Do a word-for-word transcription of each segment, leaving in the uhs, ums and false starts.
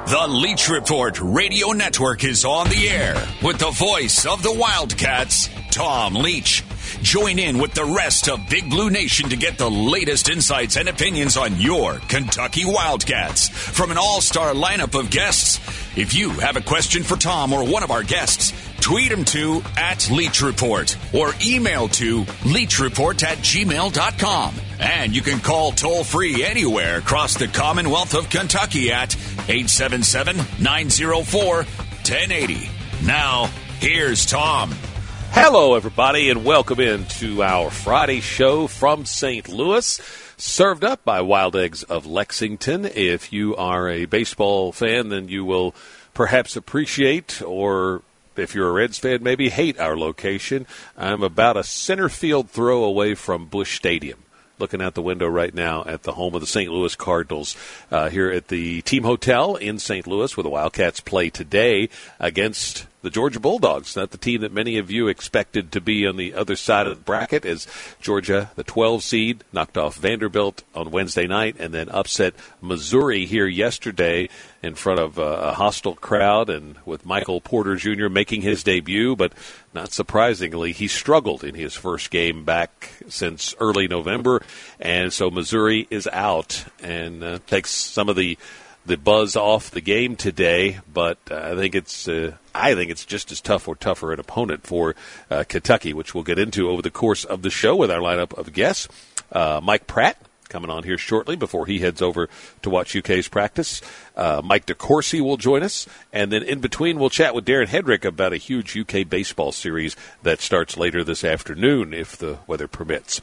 The Leach Report Radio Network is on the air with the voice of the Wildcats, Tom Leach. Join in with the rest of Big Blue Nation to get the latest insights and opinions on your Kentucky Wildcats from an all-star lineup of guests. If you have a question for Tom or one of our guests, tweet them to at Leach Report or email to leachreport at gmail dot com. And you can call toll-free anywhere across the Commonwealth of Kentucky at eight seven seven, nine zero four, one zero eight zero. Now, here's Tom. Hello, everybody, and welcome into our Friday show from Saint Louis, served up by Wild Eggs of Lexington. If you are a baseball fan, then you will perhaps appreciate, or if you're a Reds fan, maybe hate our location. I'm about a center field throw away from Busch Stadium. Looking out the window right now at the home of the Saint Louis Cardinals uh, here at the Team Hotel in Saint Louis, where the Wildcats play today against the Georgia Bulldogs. Not the team that many of you expected to be on the other side of the bracket, as Georgia, the twelve seed, knocked off Vanderbilt on Wednesday night and then upset Missouri here yesterday in front of a hostile crowd and with Michael Porter Junior making his debut. But not surprisingly, he struggled in his first game back since early November, and so Missouri is out and uh, takes some of the the buzz off the game today. But uh, I think it's uh, I think it's just as tough or tougher an opponent for uh, Kentucky, which we'll get into over the course of the show with our lineup of guests. Uh, Mike Pratt coming on here shortly before he heads over to watch U K's practice. Uh, Mike DeCourcy will join us, and then in between we'll chat with Darren Hedrick about a huge U K baseball series that starts later this afternoon if the weather permits.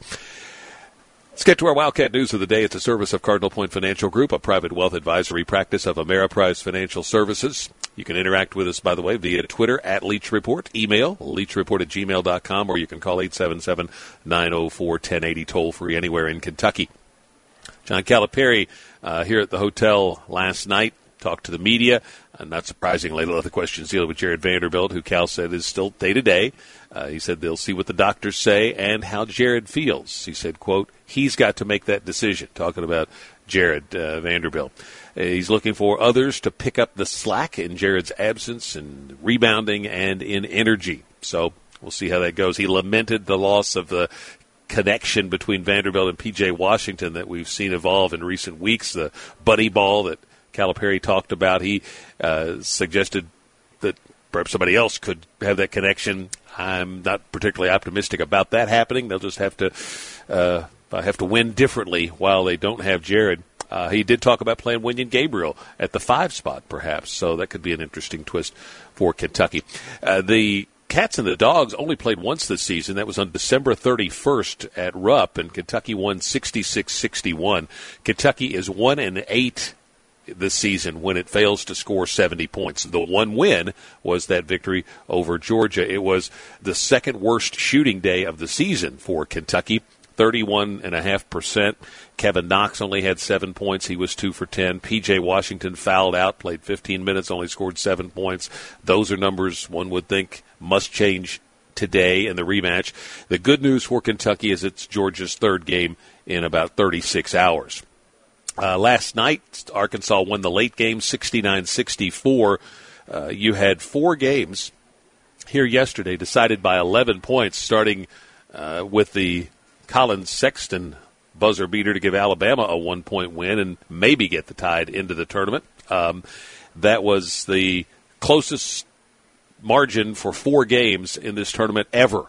Let's get to our Wildcat News of the day. It's a service of Cardinal Point Financial Group, a private wealth advisory practice of Ameriprise Financial Services. You can interact with us, by the way, via Twitter at Leach Report, email leachreport at gmail dot com, or you can call eight seven seven, nine oh four, one oh eight oh toll-free anywhere in Kentucky. John Calipari uh, here at the hotel last night talked to the media. Uh, not surprisingly, a lot of the questions dealing with Jared Vanderbilt, who Cal said is still day-to-day. Uh, he said they'll see what the doctors say and how Jared feels. He said, quote, he's got to make that decision, talking about Jared uh, Vanderbilt. Uh, he's looking for others to pick up the slack in Jared's absence in rebounding and in energy. So we'll see how that goes. He lamented the loss of the connection between Vanderbilt and P J Washington that we've seen evolve in recent weeks, the buddy ball that Calipari talked about. He uh, suggested that perhaps somebody else could have that connection. I'm not particularly optimistic about that happening. They'll just have to uh, have to win differently while they don't have Jared. Uh, he did talk about playing Wenyen Gabriel at the five spot, perhaps, so that could be an interesting twist for Kentucky. Uh, the Cats and the Dogs only played once this season. That was on December thirty-first at Rupp, and Kentucky won sixty-six sixty-one. Kentucky is one and eight this season when it fails to score seventy points. The one win was that victory over Georgia. It was the second worst shooting day of the season for Kentucky, thirty-one point five percent. Kevin Knox only had seven points. He was two for ten. P J Washington fouled out, played fifteen minutes, only scored seven points. Those are numbers one would think must change today in the rematch. The good news for Kentucky is it's Georgia's third game in about thirty-six hours. Uh, last night, Arkansas won the late game sixty-nine sixty-four. Uh, you had four games here yesterday decided by eleven points, starting uh, with the Colin Sexton buzzer beater to give Alabama a one-point win and maybe get the Tide into the tournament. Um, that was the closest margin for four games in this tournament ever.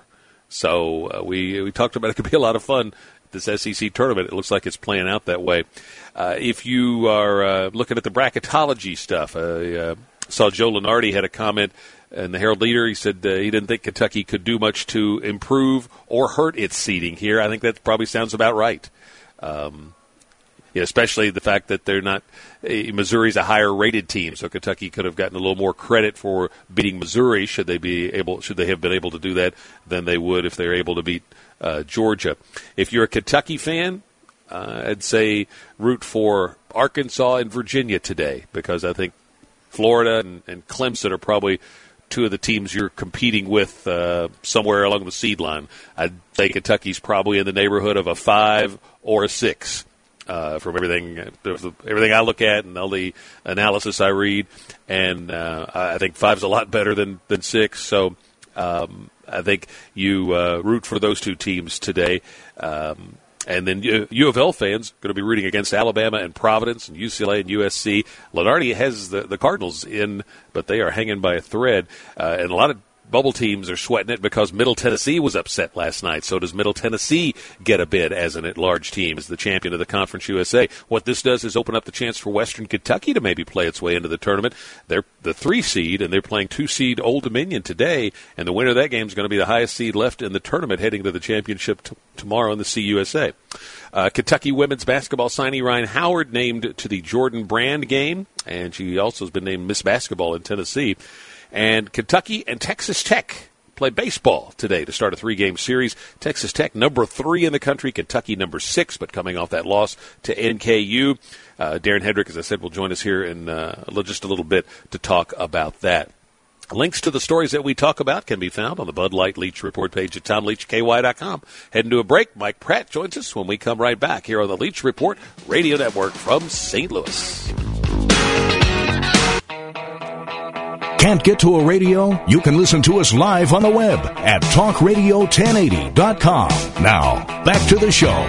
So uh, we we talked about it could be a lot of fun. This S E C tournament, it looks like it's playing out that way. Uh, if you are uh, looking at the bracketology stuff, I uh, saw Joe Lunardi had a comment in the Herald Leader. He said uh, he didn't think Kentucky could do much to improve or hurt its seeding here. I think that probably sounds about right. Um, yeah, especially the fact that they're not uh, – Missouri's a higher-rated team, so Kentucky could have gotten a little more credit for beating Missouri should they be able – should they have been able to do that than they would if they're able to beat uh, Georgia. If you're a Kentucky fan, uh, I'd say root for Arkansas and Virginia today, because I think Florida and, and Clemson are probably two of the teams you're competing with uh, somewhere along the seed line. I'd say Kentucky's probably in the neighborhood of a five or a six. uh, from everything everything I look at and all the analysis I read. And uh, I think five's a lot better than, than six. So um, I think you uh, root for those two teams today. Um, and then U of L fans going to be rooting against Alabama and Providence and U C L A and U S C. Lenardi has the, the Cardinals in, but they are hanging by a thread. Uh, and a lot of bubble teams are sweating it because Middle Tennessee was upset last night. So does Middle Tennessee get a bid as an at-large team, as the champion of the Conference U S A? What this does is open up the chance for Western Kentucky to maybe play its way into the tournament. They're the three seed, and they're playing two-seed Old Dominion today, and the winner of that game is going to be the highest seed left in the tournament heading to the championship t- tomorrow in the C U S A. Uh, Kentucky women's basketball signee Ryan Howard named to the Jordan Brand game, and she also has been named Miss Basketball in Tennessee. And Kentucky and Texas Tech play baseball today to start a three-game series. Texas Tech, number three in the country. Kentucky, number six, but coming off that loss to N K U. Uh, Darren Hedrick, as I said, will join us here in uh, just a little bit to talk about that. Links to the stories that we talk about can be found on the Bud Light Leach Report page at tom leach k y dot com. Heading to a break, Mike Pratt joins us when we come right back here on the Leach Report Radio Network from Saint Louis. Can't get to a radio? You can listen to us live on the web at talk radio ten eighty dot com. Now, back to the show.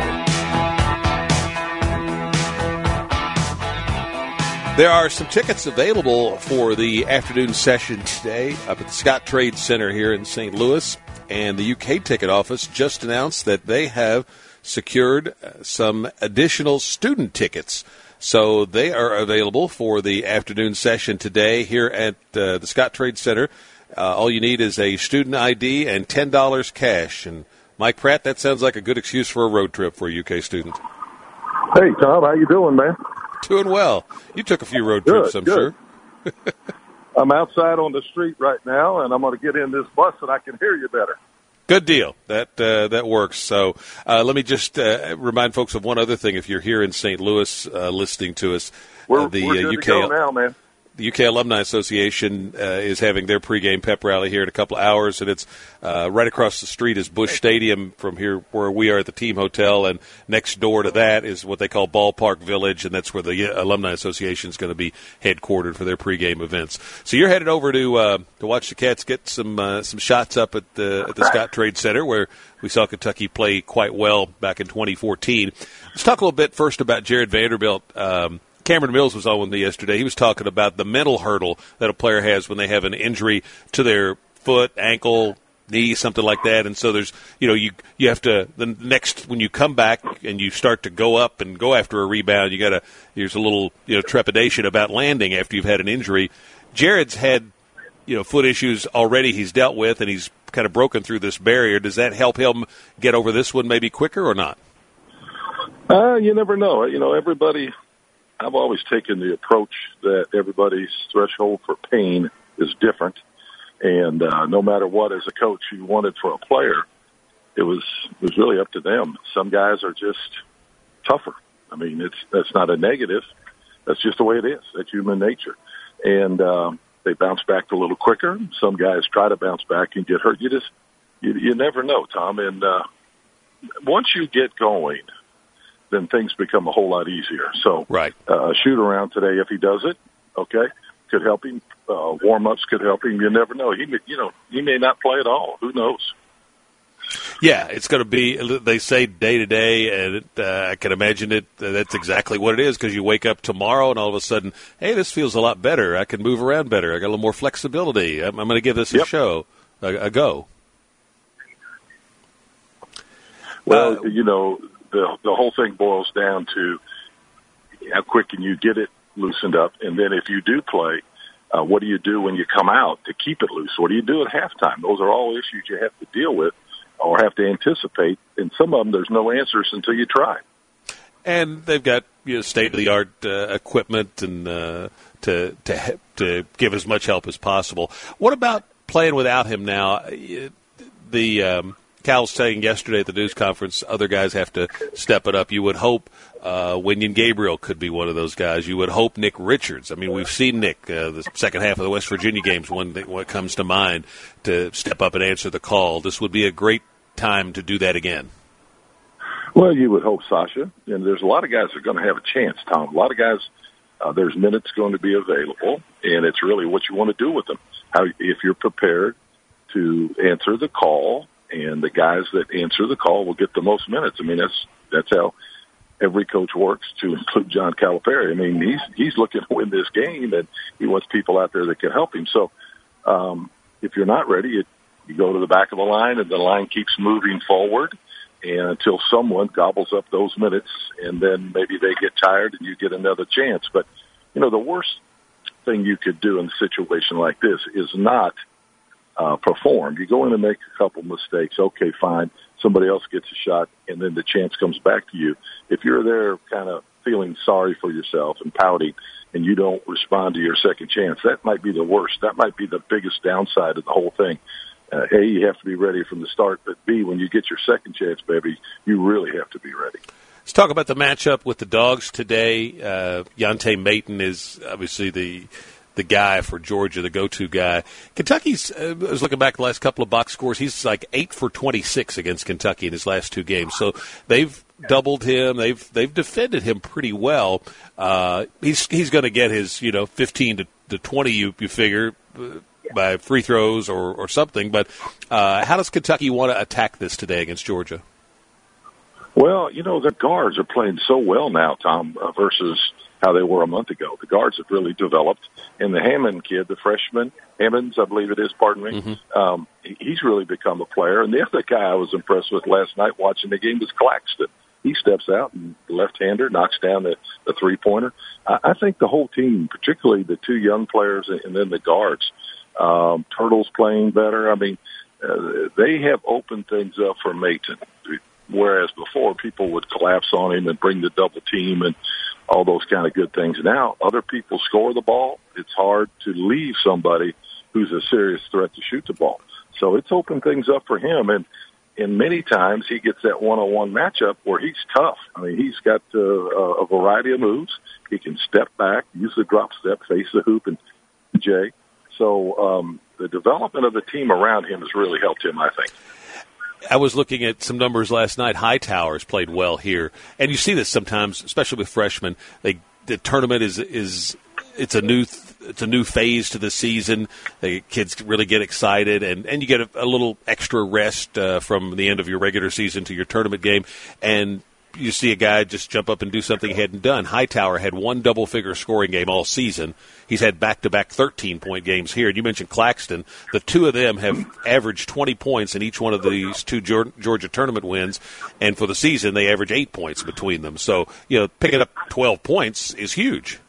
There are some tickets available for the afternoon session today up at the Scott Trade Center here in Saint Louis. And the U K ticket office just announced that they have secured some additional student tickets. So they are available for the afternoon session today here at uh, the Scott Trade Center. Uh, all you need is a student I D and ten dollars cash. And Mike Pratt, that sounds like a good excuse for a road trip for a U K student. Hey, Tom, how you doing, man? Doing well. You took a few road good, trips, I'm good. sure. I'm outside on the street right now, and I'm going to get in this bus and I can hear you better. Good deal. That uh, that works. So uh, let me just uh, remind folks of one other thing. If you're here in Saint Louis uh, listening to us, we're, uh, the we're good uh, U K to go now, man. The U K Alumni Association uh, is having their pregame pep rally here in a couple of hours, and it's uh, right across the street is Busch Stadium from here where we are at the Team Hotel, and next door to that is what they call Ballpark Village, and that's where the Alumni Association is going to be headquartered for their pregame events. So you're headed over to uh, to watch the Cats get some uh, some shots up at the at the Scott Trade Center, where we saw Kentucky play quite well back in twenty fourteen. Let's talk a little bit first about Jared Vanderbilt. Um, Cameron Mills was on with me yesterday. He was talking about the mental hurdle that a player has when they have an injury to their foot, ankle, knee, something like that. And so there's, you know, you you have to, the next, when you come back and you start to go up and go after a rebound, you got to, there's a little, you know, trepidation about landing after you've had an injury. Jared's had, you know, foot issues already he's dealt with, and he's kind of broken through this barrier. Does that help him get over this one maybe quicker or not? Uh, you never know. You know, everybody, I've always taken the approach that everybody's threshold for pain is different. And uh, no matter what, as a coach, you wanted for a player, it was it was really up to them. Some guys are just tougher. I mean, it's that's not a negative. That's just the way it is. That's human nature. And um, they bounce back a little quicker. Some guys try to bounce back and get hurt. You just you, you never know, Tom. And uh, once you get going, then things become a whole lot easier. So, right. uh, shoot around today if he does it, okay, could help him. Uh, warm-ups could help him. You never know. He, may, you know, he may not play at all. Who knows? Yeah, it's going to be, they say day to day, and it, uh, I can imagine it. Uh, that's exactly what it is, because you wake up tomorrow and all of a sudden, hey, this feels a lot better. I can move around better. I got a little more flexibility. I'm, I'm going to give this yep. a show, a, a go. Well, uh, you know, the the whole thing boils down to how quick can you get it loosened up, and then if you do play, uh, what do you do when you come out to keep it loose? What do you do at halftime? Those are all issues you have to deal with or have to anticipate, and some of them there's no answers until you try. And they've got, you know, state-of-the-art uh, equipment and uh, to to to give as much help as possible. What about playing without him now? The um, Cal was saying yesterday at the news conference, other guys have to step it up. You would hope uh, Wenyen Gabriel could be one of those guys. You would hope Nick Richards. I mean, we've seen Nick uh, the second half of the West Virginia games, one that what comes to mind, to step up and answer the call. This would be a great time to do that again. Well, you would hope, Sasha. And there's a lot of guys that are going to have a chance, Tom. A lot of guys, uh, there's minutes going to be available, and it's really what you want to do with them. How, if you're prepared to answer the call, and the guys that answer the call will get the most minutes. I mean, that's that's how every coach works, to include John Calipari. I mean, he's he's looking to win this game, and he wants people out there that can help him. So um, if you're not ready, you, you go to the back of the line, and the line keeps moving forward and until someone gobbles up those minutes, and then maybe they get tired and you get another chance. But, you know, the worst thing you could do in a situation like this is not uh, perform. You go in and make a couple mistakes. Okay, fine. Somebody else gets a shot, and then the chance comes back to you. If you're there kind of feeling sorry for yourself and pouting, and you don't respond to your second chance, that might be the worst. That might be the biggest downside of the whole thing. Uh, A, you have to be ready from the start, but B, when you get your second chance, baby, you really have to be ready. Let's talk about the matchup with the Dogs today. Uh, Yante Maton is obviously the the guy for Georgia, the go-to guy. Kentucky's, uh, I was looking back the last couple of box scores, he's like eight for twenty-six against Kentucky in his last two games. So they've doubled him. They've they've defended him pretty well. Uh, he's he's going to get his, you know, fifteen to twenty, you, you figure, uh, by free throws or, or something. But uh, how does Kentucky want to attack this today against Georgia? Well, you know, the guards are playing so well now, Tom, uh, versus how they were a month ago. The guards have really developed. And the Hammond kid, the freshman, Hammonds, I believe it is, pardon me, mm-hmm. um, he's really become a player. And the other guy I was impressed with last night watching the game was Claxton. He steps out, and the left-hander knocks down the, the three-pointer. I, I think the whole team, particularly the two young players and, and then the guards, um, Turtle's playing better. I mean, uh, they have opened things up for Maton, whereas before people would collapse on him and bring the double team and all those kind of good things. Now other people score the ball. It's hard to leave somebody who's a serious threat to shoot the ball. So it's opened things up for him. And, and many times he gets that one-on-one matchup where he's tough. I mean, he's got uh, a variety of moves. He can step back, use the drop step, face the hoop, and Jay. So um, the development of the team around him has really helped him, I think. I was looking at some numbers last night. Hightower's played well here, and you see this sometimes, especially with freshmen. They, the tournament is is it's a new it's a new phase to the season. The kids really get excited, and, and you get a, a little extra rest uh, from the end of your regular season to your tournament game, and you see a guy just jump up and do something he hadn't done. Hightower had one double-figure scoring game all season. He's had back-to-back thirteen-point games here. And you mentioned Claxton. The two of them have averaged twenty points in each one of these two Georgia tournament wins. And for the season, they average eight points between them. So, you know, picking up twelve points is huge.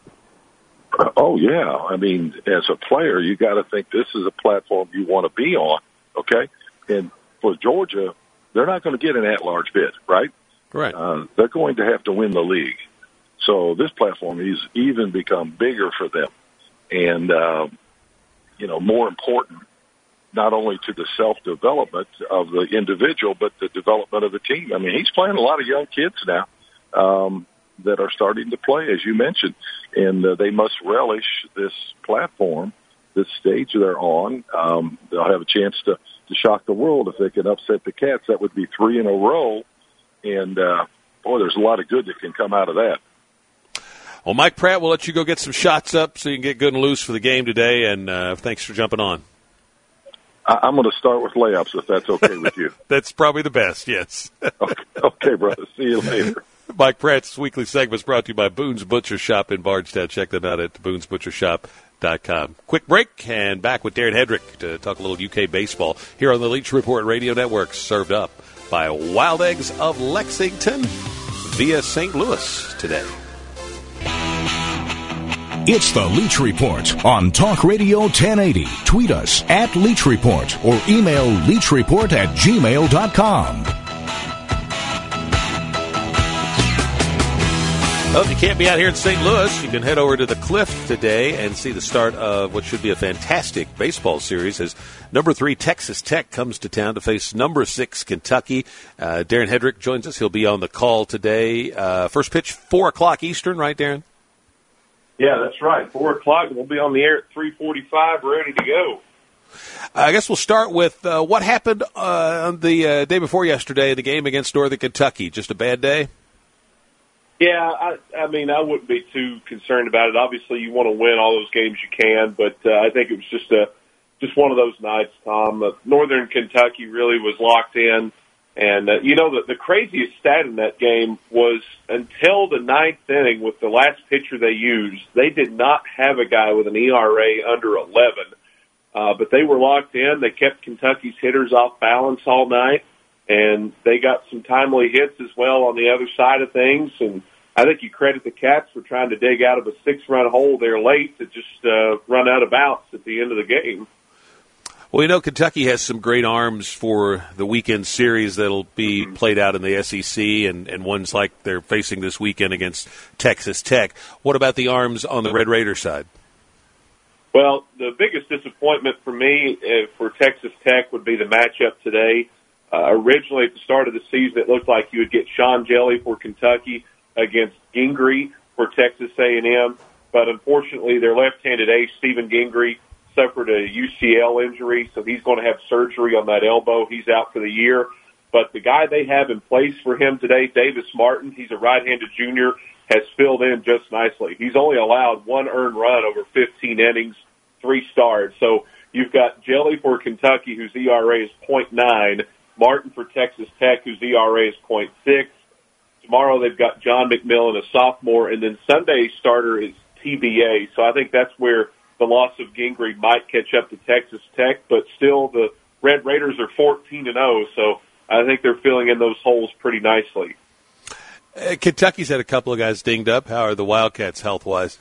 Oh, yeah. I mean, as a player, you got to think this is a platform you want to be on, okay? And for Georgia, they're not going to get an at-large bid, right? Right. Uh, they're going to have to win the league. So this platform has even become bigger for them. And, uh, you know, more important, not only to the self-development of the individual, but the development of the team. I mean, he's playing a lot of young kids now um, that are starting to play, as you mentioned. And uh, they must relish this platform, this stage they're on. Um, they'll have a chance to, to shock the world if they can upset the Cats. That would be three in a row. And, uh, boy, there's a lot of good that can come out of that. Well, Mike Pratt, we'll let you go get some shots up so you can get good and loose for the game today, and uh, thanks for jumping on. I- I'm going to start with layups, if that's okay with you. That's probably the best, yes. okay, okay, brother. See you later. Mike Pratt's weekly segment is brought to you by Boone's Butcher Shop in Bardstown. Check them out at boons butcher shop dot com. Quick break, and back with Darren Hedrick to talk a little U K baseball here on the Leach Report Radio Network, served up by Wild Eggs of Lexington via Saint Louis today. It's the Leach Report on Talk Radio ten eighty. Tweet us at Leach Report or email leachreport at gmail dot com. Well, if you can't be out here in Saint Louis, you can head over to the Cliff today and see the start of what should be a fantastic baseball series as number three Texas Tech comes to town to face number six Kentucky. Uh, Darren Hedrick joins us. He'll be on the call today. Uh, first pitch, four o'clock Eastern, right, Darren? Yeah, that's right. four o'clock. We'll be on the air at three forty-five, ready to go. I guess we'll start with uh, what happened uh, on the uh, day before yesterday, the game against Northern Kentucky. Just a bad day? Yeah, I, I mean, I wouldn't be too concerned about it. Obviously, you want to win all those games you can, but uh, I think it was just a just one of those nights, Tom. Uh, Northern Kentucky really was locked in. And, uh, you know, the, the craziest stat in that game was until the ninth inning with the last pitcher they used, they did not have a guy with an E R A under eleven. Uh, but they were locked in. They kept Kentucky's hitters off balance all night, and they got some timely hits as well on the other side of things. And I think you credit the Cats for trying to dig out of a six-run hole there late to just uh, run out of outs at the end of the game. Well, you know, Kentucky has some great arms for the weekend series that'll be played out in the S E C and, and ones like they're facing this weekend against Texas Tech. What about the arms on the Red Raider side? Well, the biggest disappointment for me uh, for Texas Tech would be the matchup today. Uh, originally, at the start of the season, it looked like you would get Sean Jelly for Kentucky against Gingrey for Texas A and M, but unfortunately, their left-handed ace, Stephen Gingrey, suffered a U C L injury, so he's going to have surgery on that elbow. He's out for the year. But the guy they have in place for him today, Davis Martin, he's a right-handed junior, has filled in just nicely. He's only allowed one earned run over fifteen innings, three starts. So you've got Jelly for Kentucky, whose E R A is point nine, Martin for Texas Tech, whose E R A is point six. Tomorrow they've got John McMillan, a sophomore, and then Sunday's starter is T B A. So I think that's where the loss of Gingrey might catch up to Texas Tech, but still the Red Raiders are fourteen and oh, so I think they're filling in those holes pretty nicely. Uh, Kentucky's had a couple of guys dinged up. How are the Wildcats health-wise?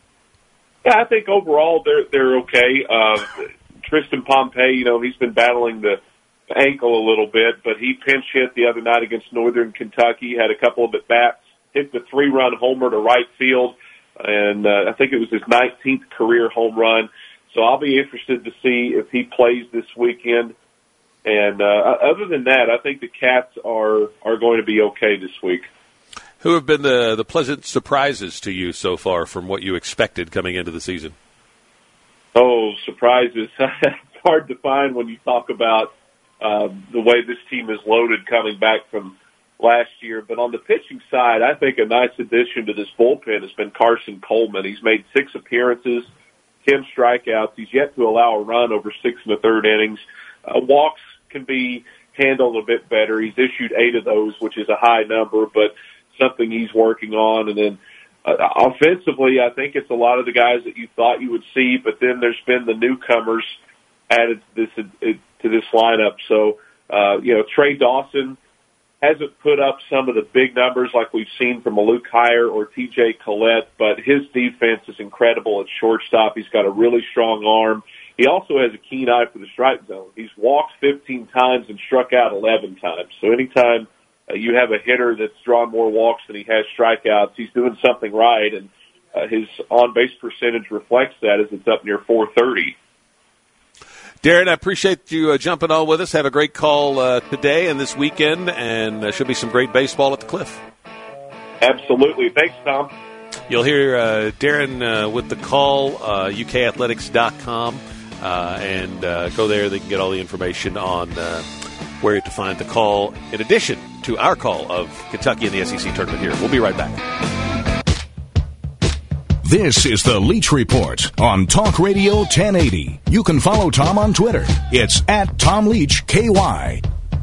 Yeah, I think overall they're they're okay. Uh, Tristan Pompey, you know, he's been battling the ankle a little bit, but he pinch hit the other night against Northern Kentucky, had a couple of at-bats, hit the three-run homer to right field, and uh, I think it was his nineteenth career home run. So I'll be interested to see if he plays this weekend. And uh, other than that, I think the Cats are, are going to be okay this week. Who have been the, the pleasant surprises to you so far from what you expected coming into the season? Oh, surprises. It's hard to find when you talk about uh, the way this team is loaded coming back from last year. But on the pitching side, I think a nice addition to this bullpen has been Carson Coleman. He's made six appearances, ten strikeouts. He's yet to allow a run over six and a third innings. Uh, walks can be handled a bit better. He's issued eight of those, which is a high number, but something he's working on. And then uh, offensively, I think it's a lot of the guys that you thought you would see, but then there's been the newcomers added to this, uh, to this lineup. So, uh, you know, Trey Dawson hasn't put up some of the big numbers like we've seen from Luke Heyer or T J Collette, but his defense is incredible at shortstop. He's got a really strong arm. He also has a keen eye for the strike zone. He's walked fifteen times and struck out eleven times. So anytime uh, you have a hitter that's drawn more walks than he has strikeouts, he's doing something right, and uh, his on-base percentage reflects that as it's up near four thirty. Darren, I appreciate you uh, jumping on with us. Have a great call uh, today and this weekend, and there should be some great baseball at the Cliff. Absolutely. Thanks, Tom. You'll hear uh, Darren uh, with the call, uh, U K athletics dot com, uh, and uh, go there. They can get all the information on uh, where to find the call, in addition to our call of Kentucky in the S E C tournament here. We'll be right back. This is the Leach Report on Talk Radio ten eighty. You can follow Tom on Twitter. It's at Tom Leach K Y.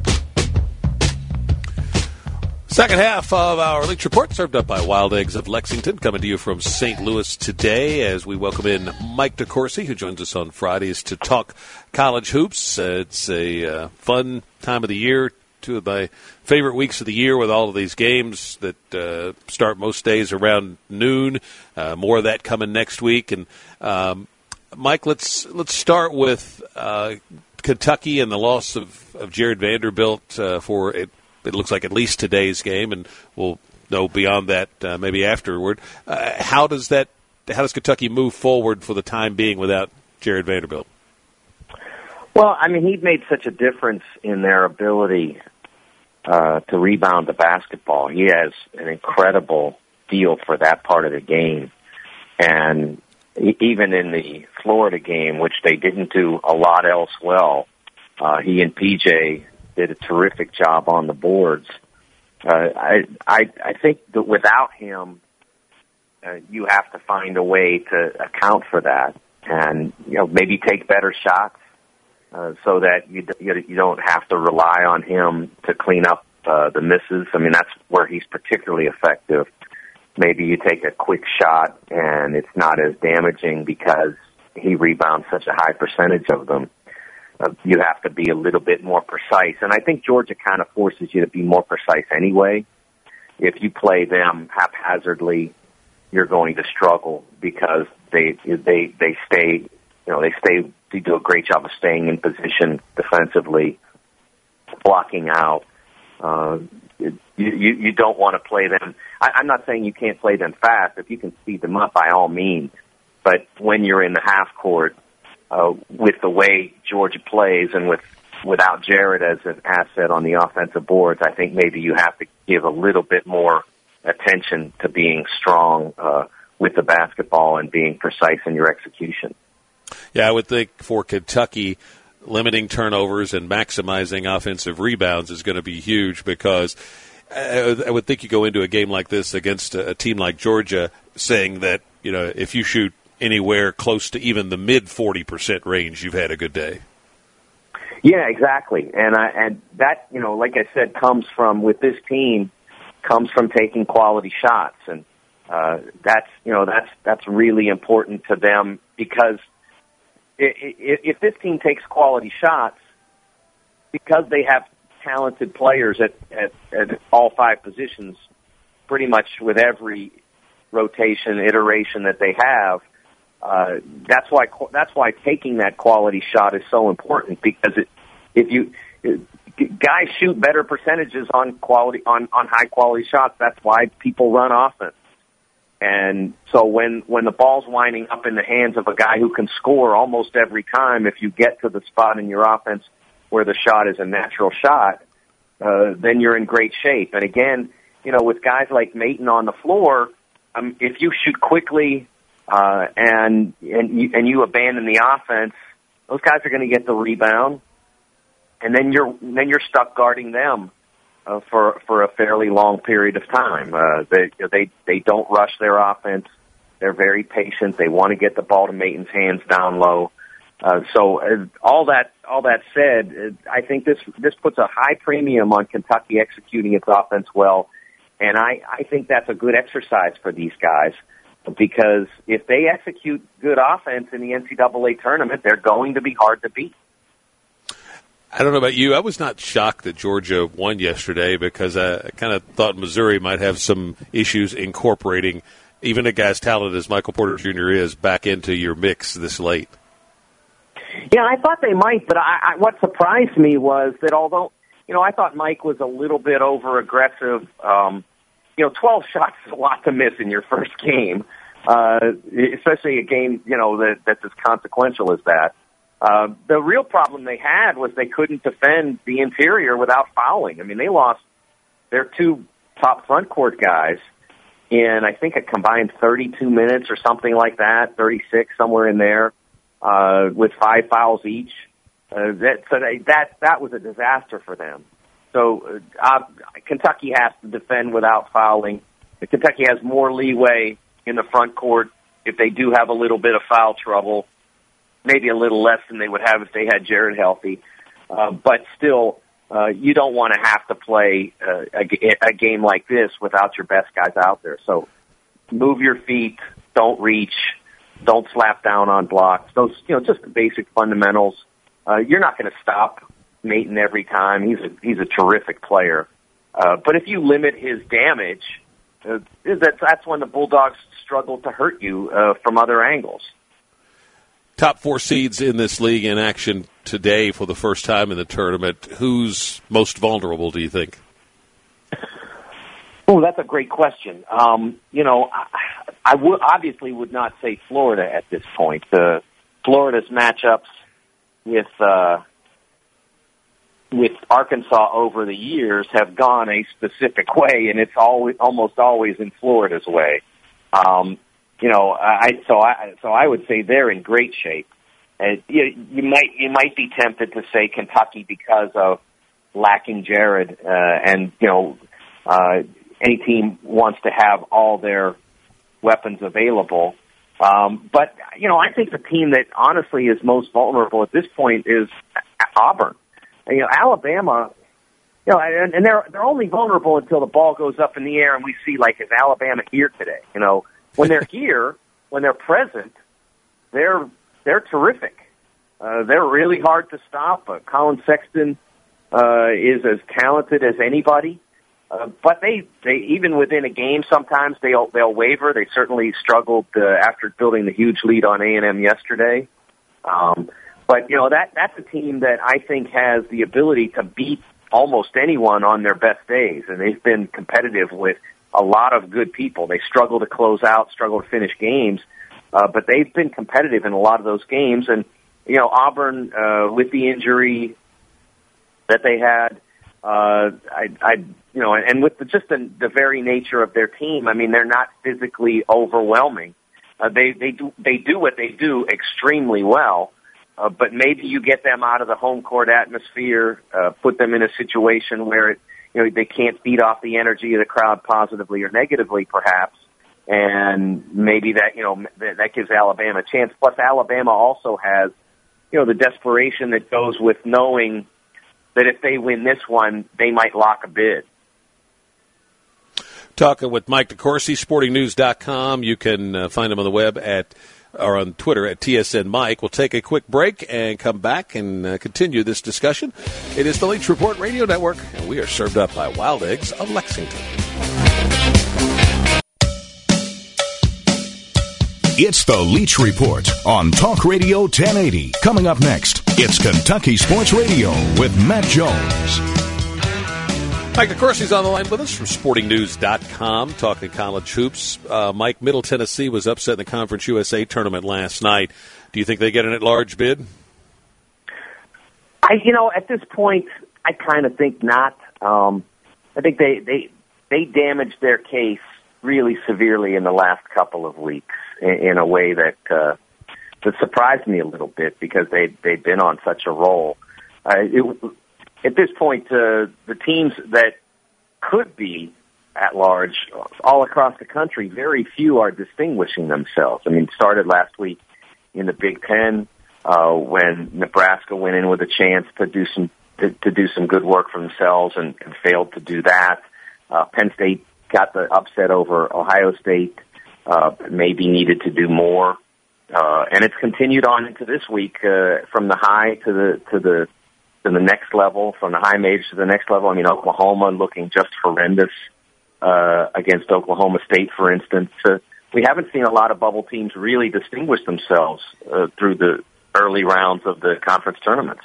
Second half of our Leach Report served up by Wild Eggs of Lexington, coming to you from Saint Louis today as we welcome in Mike DeCourcy, who joins us on Fridays to talk college hoops. Uh, it's a uh, fun time of the year, two of my favorite weeks of the year with all of these games that uh, start most days around noon. Uh, more of that coming next week. And um, Mike, let's let's start with uh, Kentucky and the loss of, of Jared Vanderbilt uh, for it. It looks like at least today's game, and we'll know beyond that uh, maybe afterward. Uh, how does that? How does Kentucky move forward for the time being without Jared Vanderbilt? Well, I mean, he made such a difference in their ability uh, to rebound the basketball. He has an incredible feel for that part of the game, and e- even in the Florida game, which they didn't do a lot else well, uh, he and P J did a terrific job on the boards. Uh, I, I, I think that without him, uh, you have to find a way to account for that, and you know maybe take better shots uh, so that you you don't have to rely on him to clean up uh, the misses. I mean, that's where he's particularly effective. Maybe you take a quick shot and it's not as damaging because he rebounds such a high percentage of them. Uh, you have to be a little bit more precise. And I think Georgia kind of forces you to be more precise anyway. If you play them haphazardly, you're going to struggle because they they they stay, you know, they stay, they do a great job of staying in position defensively, blocking out. Uh, you, you, you don't want to play them. I, I'm not saying you can't play them fast. If you can speed them up, by all means. But when you're in the half court, uh, with the way Georgia plays and with without Jared as an asset on the offensive boards, I think maybe you have to give a little bit more attention to being strong uh, with the basketball and being precise in your execution. Yeah, I would think for Kentucky, limiting turnovers and maximizing offensive rebounds is going to be huge because I would think you go into a game like this against a team like Georgia saying that, you know, if you shoot anywhere close to even the mid forty percent range, you've had a good day. Yeah, exactly. And I, and that, you know, like I said, comes from, with this team, comes from taking quality shots. And uh, that's, you know, that's, that's really important to them because if this team takes quality shots, because they have talented players at, at, at all five positions, pretty much with every rotation, iteration that they have, uh, that's why that's why taking that quality shot is so important. Because it, if you guys shoot better percentages on quality on, on high quality shots, that's why people run offense. And so when, when the ball's winding up in the hands of a guy who can score almost every time, if you get to the spot in your offense where the shot is a natural shot, uh, then you're in great shape. And again, you know, with guys like Maton on the floor, um, if you shoot quickly uh, and and you, and you abandon the offense, those guys are going to get the rebound, and then you're then you're stuck guarding them. Uh, for for a fairly long period of time. Uh, they they they don't rush their offense. They're very patient. They want to get the ball to Maton's hands down low. Uh, so uh, all that all that said, uh, I think this this puts a high premium on Kentucky executing its offense well, and I, I think that's a good exercise for these guys because if they execute good offense in the N C double A tournament, they're going to be hard to beat. I don't know about you. I was not shocked that Georgia won yesterday because I kind of thought Missouri might have some issues incorporating even a guy as talented as Michael Porter Junior is back into your mix this late. Yeah, I thought they might, but I, I, what surprised me was that although, you know, I thought Mike was a little bit over-aggressive, um, you know, twelve shots is a lot to miss in your first game, uh, especially a game, you know, that, that's as consequential as that. Uh, the real problem they had was they couldn't defend the interior without fouling. I mean, they lost their two top front court guys in, I think, a combined thirty-two minutes or something like that, thirty-six, somewhere in there, uh, with five fouls each. Uh, that, so they, that, that was a disaster for them. So uh, Kentucky has to defend without fouling. Kentucky has more leeway in the front court if they do have a little bit of foul trouble. Maybe a little less than they would have if they had Jared healthy. Uh, but still, uh, you don't want to have to play uh, a, a game like this without your best guys out there. So move your feet, don't reach, don't slap down on blocks. Those, you know, just the basic fundamentals. Uh, you're not going to stop Maton every time. He's a, he's a terrific player. Uh, but if you limit his damage, uh, that's, that's when the Bulldogs struggle to hurt you uh, from other angles. Top four seeds in this league in action today for the first time in the tournament. Who's most vulnerable, do you think? Oh, that's a great question. Um, you know, I, I would obviously would not say Florida at this point. Uh, Florida's matchups with uh, with Arkansas over the years have gone a specific way, and it's always almost always in Florida's way. Um, you know, I so I so I would say they're in great shape. And you, you might you might be tempted to say Kentucky because of lacking Jared, uh, and you know, uh, any team wants to have all their weapons available. Um, but you know, I think the team that honestly is most vulnerable at this point is Auburn. And, you know, Alabama. You know, and, and they're they're only vulnerable until the ball goes up in the air and we see, like, is Alabama here today? You know, when they're here, when they're present, they're they're terrific. Uh, they're really hard to stop. Uh, Colin Sexton uh, is as talented as anybody, uh, but they they even within a game sometimes they'll they'll waver. They certainly struggled uh, after building the huge lead on A and M yesterday. Um, but you know that that's a team that I think has the ability to beat almost anyone on their best days, and they've been competitive with a lot of good people. They struggle to close out, struggle to finish games, uh, but they've been competitive in a lot of those games. And, you know, Auburn, uh, with the injury that they had, uh, I, I, you know, and with the, just the, the very nature of their team, I mean, they're not physically overwhelming. Uh, they, they do, they do what they do extremely well. Uh, but maybe you get them out of the home court atmosphere, uh, put them in a situation where it, you know, they can't feed off the energy of the crowd positively or negatively, perhaps, and maybe that you know that, that gives Alabama a chance. Plus, Alabama also has, you know, the desperation that goes with knowing that if they win this one, they might lock a bid. Talking with Mike DeCourcy, sporting news dot com. You can uh, find him on the web at. Or on Twitter at T S N Mike. We'll take a quick break and come back and uh, continue this discussion. It is the Leach Report Radio Network, and we are served up by Wild Eggs of Lexington. It's the Leach Report on Talk Radio ten eighty. Coming up next, it's Kentucky Sports Radio with Matt Jones. Mike DeCourcy's on the line with us from sporting news dot com, talking college hoops. Uh, Mike, Middle Tennessee was upset in the Conference U S A tournament last night. Do you think they get an at-large bid? I, you know, at this point, I kind of think not. Um, I think they, they they damaged their case really severely in the last couple of weeks in, in a way that uh, that surprised me a little bit because they they'd been on such a roll. Uh, it, At this point, uh, the teams that could be at large all across the country, very few are distinguishing themselves. I mean, it started last week in the Big Ten uh, when Nebraska went in with a chance to do some to, to do some good work for themselves and, and failed to do that. Uh, Penn State got the upset over Ohio State, uh, maybe needed to do more, uh, and it's continued on into this week uh, from the high to the to the to the next level, from the high majors to the next level. I mean, Oklahoma looking just horrendous uh, against Oklahoma State, for instance. Uh, we haven't seen a lot of bubble teams really distinguish themselves uh, through the early rounds of the conference tournaments.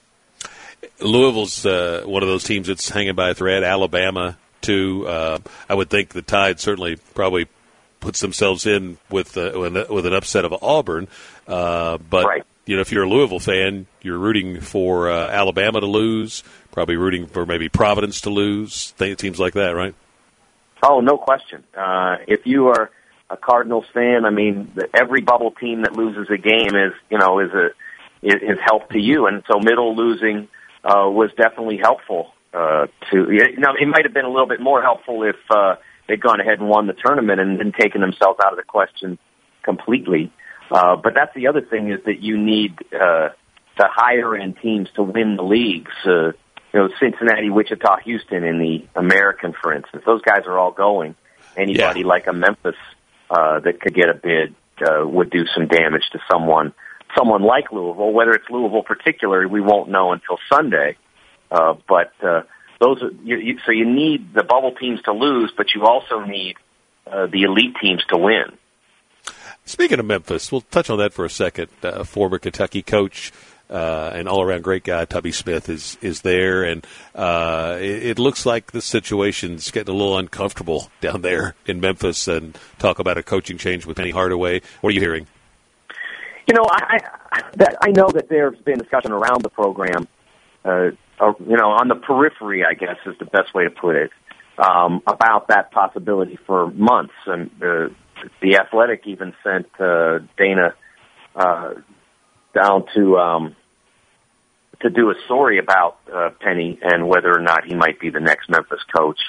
Louisville's uh, one of those teams that's hanging by a thread. Alabama, too. Uh, I would think the Tide certainly probably puts themselves in with uh, with an upset of Auburn, uh, but. Right. You know, if you're a Louisville fan, you're rooting for uh, Alabama to lose, probably rooting for maybe Providence to lose, teams like that, right? Oh, no question. Uh, if you are a Cardinals fan, I mean, the, every bubble team that loses a game is, you know, is a is, is help to you, and so Middle losing uh, was definitely helpful uh, to. You know, it might have been a little bit more helpful if uh, they'd gone ahead and won the tournament and, and taken themselves out of the question completely. Uh, but that's the other thing is that you need uh, the higher end teams to win the leagues. Uh, you know, Cincinnati, Wichita, Houston in the American, for instance. Those guys are all going. Anybody yeah. like a Memphis uh, that could get a bid uh, would do some damage to someone. Someone like Louisville, whether it's Louisville particularly, we won't know until Sunday. Uh, but uh, those, are, you, you, so you need the bubble teams to lose, but you also need uh, the elite teams to win. Speaking of Memphis, we'll touch on that for a second. Uh, former Kentucky coach uh, and all-around great guy, Tubby Smith, is is there, and uh, it, it looks like the situation's getting a little uncomfortable down there in Memphis. And talk about a coaching change with Penny Hardaway. What are you hearing? You know, I I, that, I know that there's been discussion around the program. Uh, or, you know, on the periphery, I guess is the best way to put it, um, about that possibility for months and. Uh, the Athletic even sent uh, Dana uh, down to um, to do a story about uh, Penny and whether or not he might be the next Memphis coach.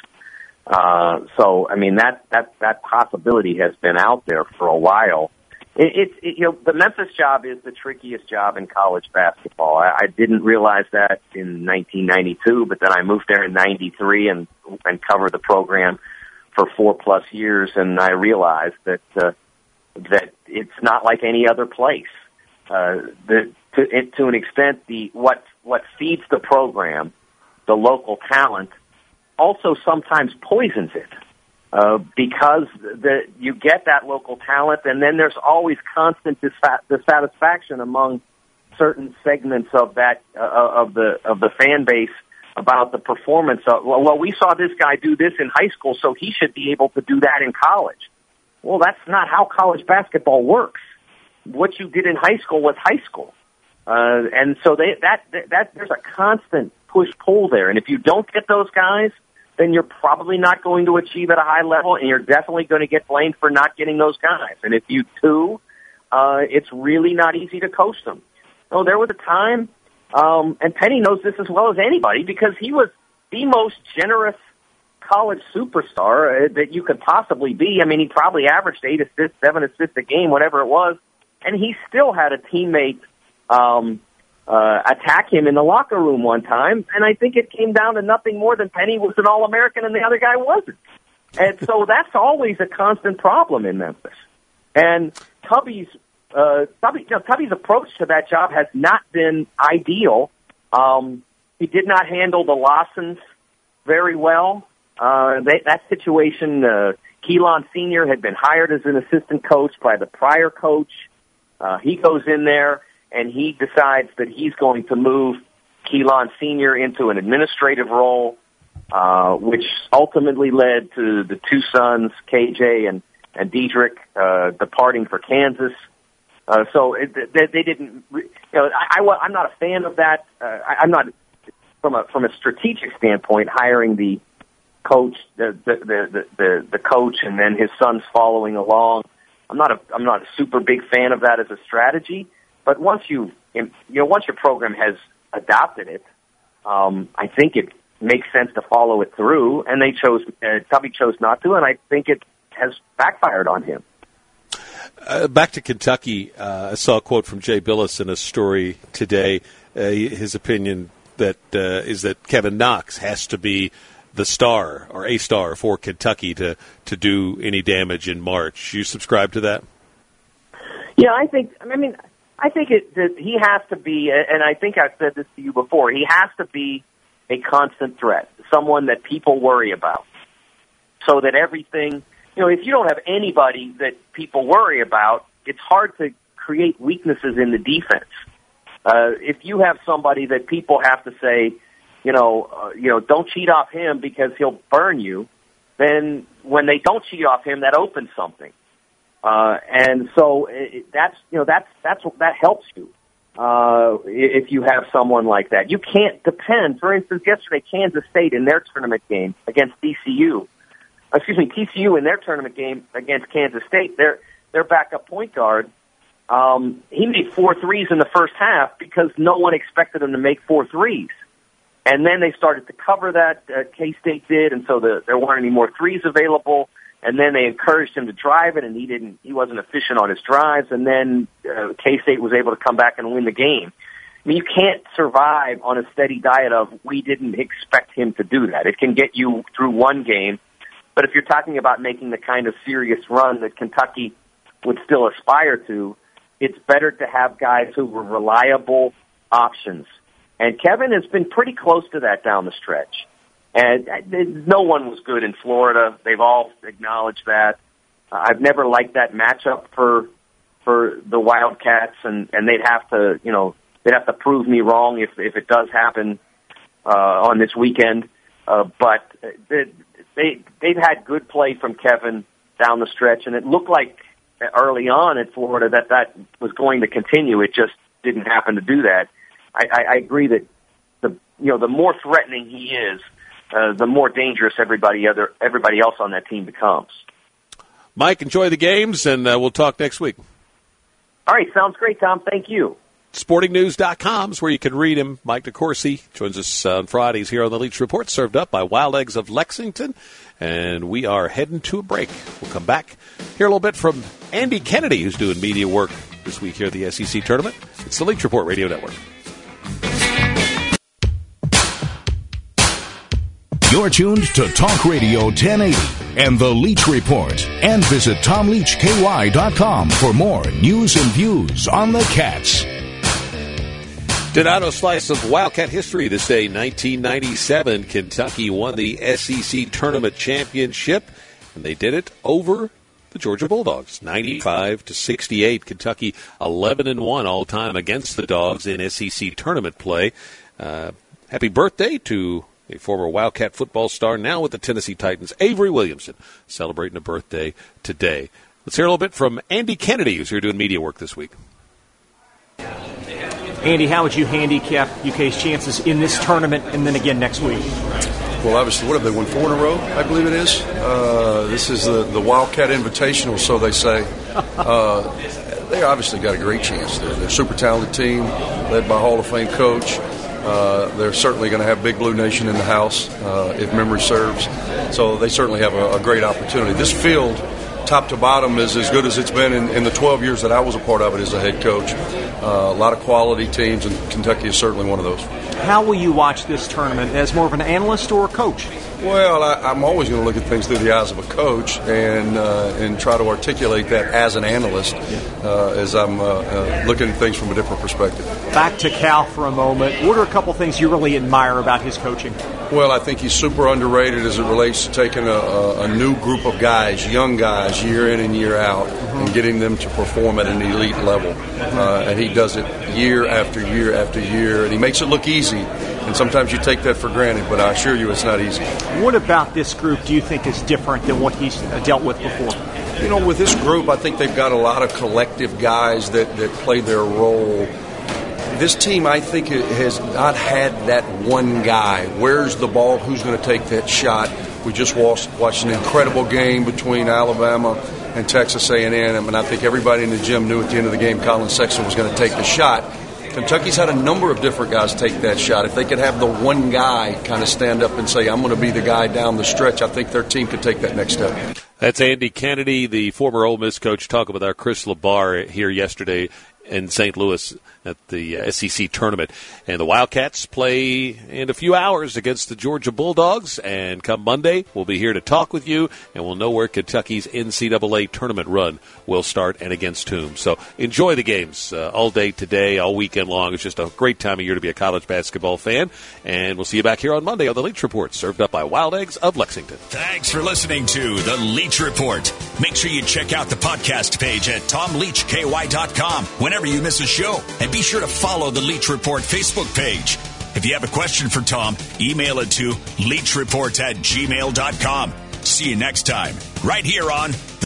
Uh, so, I mean, that, that, that possibility has been out there for a while. It, it, it, you know, the Memphis job is the trickiest job in college basketball. I, I didn't realize that in nineteen ninety-two, but then I moved there in ninety-three and, and covered the program for four plus years, and I realized that, uh, that it's not like any other place. Uh, the, to, it, to an extent, the, what, what feeds the program, the local talent, also sometimes poisons it, uh, because the, you get that local talent, and then there's always constant disfa- dissatisfaction among certain segments of that uh, of the of the fan base about the performance of. Well, well, we saw this guy do this in high school, so he should be able to do that in college. Well, that's not how college basketball works. What you did in high school was high school, uh, and so they, that, that that there's a constant push-pull there, and if you don't get those guys, then you're probably not going to achieve at a high level, and you're definitely going to get blamed for not getting those guys. And if you do, uh, it's really not easy to coach them. So there was a time, um, and Penny knows this as well as anybody, because he was the most generous college superstar uh, that you could possibly be. I mean, he probably averaged eight assists, seven assists a game, whatever it was, and he still had a teammate um Uh, attack him in the locker room one time, and I think it came down to nothing more than Penny was an All-American and the other guy wasn't. And so that's always a constant problem in Memphis. And Tubby's, uh, Tubby, you know, Tubby's approach to that job has not been ideal. Um, he did not handle the Lawsons very well. Uh, they, that situation, uh, Keelan Senior had been hired as an assistant coach by the prior coach. Uh, he goes in there, and he decides that he's going to move Keelan Senior into an administrative role, uh, which ultimately led to the two sons, K J and, and Diedrich, uh, departing for Kansas. Uh, so it, they, they didn't, you know, I, I, I'm not a fan of that. Uh, I, I'm not, from a, from a strategic standpoint, hiring the coach, the, the, the, the, the coach and then his sons following along. I'm not a, I'm not a super big fan of that as a strategy. But once you, you know, once your program has adopted it, um, I think it makes sense to follow it through. And they chose, uh, Tubby chose not to, and I think it has backfired on him. Uh, back to Kentucky, uh, I saw a quote from Jay Billis in a story today. Uh, his opinion that uh, is that Kevin Knox has to be the star or a star for Kentucky to to do any damage in March. You subscribe to that? Yeah, I think. I mean. I think it, that he has to be, and I think I've said this to you before, he has to be a constant threat, someone that people worry about, so that everything, you know, if you don't have anybody that people worry about, it's hard to create weaknesses in the defense. Uh, if you have somebody that people have to say, you know, uh, you know, don't cheat off him because he'll burn you, then when they don't cheat off him, that opens something. Uh, and so it, that's, you know, that's, that's, that helps you, uh, if you have someone like that. You can't depend, for instance, yesterday, Kansas State in their tournament game against T C U, excuse me, T C U in their tournament game against Kansas State, their, their backup point guard, um, he made four threes in the first half because no one expected him to make four threes. And then they started to cover that, uh, K-State did, and so the, there weren't any more threes available. And then they encouraged him to drive it, and he didn't. He wasn't efficient on his drives. And then uh, K-State was able to come back and win the game. I mean, you can't survive on a steady diet of we didn't expect him to do that. It can get you through one game, but if you're talking about making the kind of serious run that Kentucky would still aspire to, it's better to have guys who were reliable options. And Kevin has been pretty close to that down the stretch. And no one was good in Florida. They've all acknowledged that. Uh, I've never liked that matchup for for the Wildcats, and, and they'd have to, you know, they'd have to prove me wrong if if it does happen uh, on this weekend. Uh, but they, they they've had good play from Kevin down the stretch, and it looked like early on in Florida that that was going to continue. It just didn't happen to do that. I, I, I agree that the you know the more threatening he is, Uh, the more dangerous everybody other everybody else on that team becomes. Mike, enjoy the games, and uh, we'll talk next week. All right, sounds great, Tom. Thank you. sporting news dot com is where you can read him. Mike DeCourcy joins us on Fridays here on the Leach Report, served up by Wild Eggs of Lexington. And we are heading to a break. We'll come back, hear a little bit from Andy Kennedy, who's doing media work this week here at the S E C Tournament. It's the Leach Report Radio Network. You're tuned to Talk Radio ten eighty and the Leach Report. And visit tom leach k y dot com for more news and views on the Cats. Donato slice of Wildcat history this day. nineteen ninety-seven, Kentucky won the S E C Tournament Championship, and they did it over the Georgia Bulldogs, ninety-five to sixty-eight. Kentucky eleven and one all time against the Dogs in S E C Tournament play. Uh, happy birthday to a former Wildcat football star, now with the Tennessee Titans, Avery Williamson, celebrating a birthday today. Let's hear a little bit from Andy Kennedy, who's here doing media work this week. Andy, how would you handicap U K's chances in this tournament and then again next week? Well, obviously, what have they won? Four in a row, I believe it is. Uh, this is the, the Wildcat Invitational, so they say. Uh, they obviously got a great chance. They're, they're a super talented team, led by Hall of Fame coach. Uh, they're certainly going to have Big Blue Nation in the house, uh, if memory serves. So they certainly have a, a great opportunity. This field, top to bottom, is as good as it's been in, in the twelve years that I was a part of it as a head coach. Uh, a lot of quality teams, and Kentucky is certainly one of those. How will you watch this tournament, as more of an analyst or a coach? Well, I, I'm always going to look at things through the eyes of a coach and uh, and try to articulate that as an analyst uh, as I'm uh, uh, looking at things from a different perspective. Back to Cal for a moment. What are a couple things you really admire about his coaching? Well, I think he's super underrated as it relates to taking a, a, a new group of guys, young guys, year in and year out, mm-hmm. and getting them to perform at an elite level. Uh, and he does it year after year after year, and he makes it look easy. And sometimes you take that for granted, but I assure you it's not easy. What about this group do you think is different than what he's dealt with before? You know, with this group, I think they've got a lot of collective guys that, that play their role. This team, I think, has not had that one guy. Where's the ball? Who's going to take that shot? We just watched, watched an incredible game between Alabama and Texas A and M, and I think everybody in the gym knew at the end of the game Colin Sexton was going to take the shot. Kentucky's had a number of different guys take that shot. If they could have the one guy kind of stand up and say, I'm going to be the guy down the stretch, I think their team could take that next step. That's Andy Kennedy, the former Ole Miss coach, talking with our Chris LeBar here yesterday in Saint Louis at the S E C tournament. And the Wildcats play in a few hours against the Georgia Bulldogs. And come Monday, we'll be here to talk with you, and we'll know where Kentucky's N C double A tournament run will start and against whom. So enjoy the games uh, all day today, all weekend long. It's just a great time of year to be a college basketball fan. And we'll see you back here on Monday on the Leach Report, served up by Wild Eggs of Lexington. Thanks for listening to the Leach Report. Make sure you check out the podcast page at tom leach k y dot com whenever you miss a show. And be sure to follow the Leach Report Facebook page. If you have a question for Tom, email it to leach report at gmail dot com. See you next time, right here on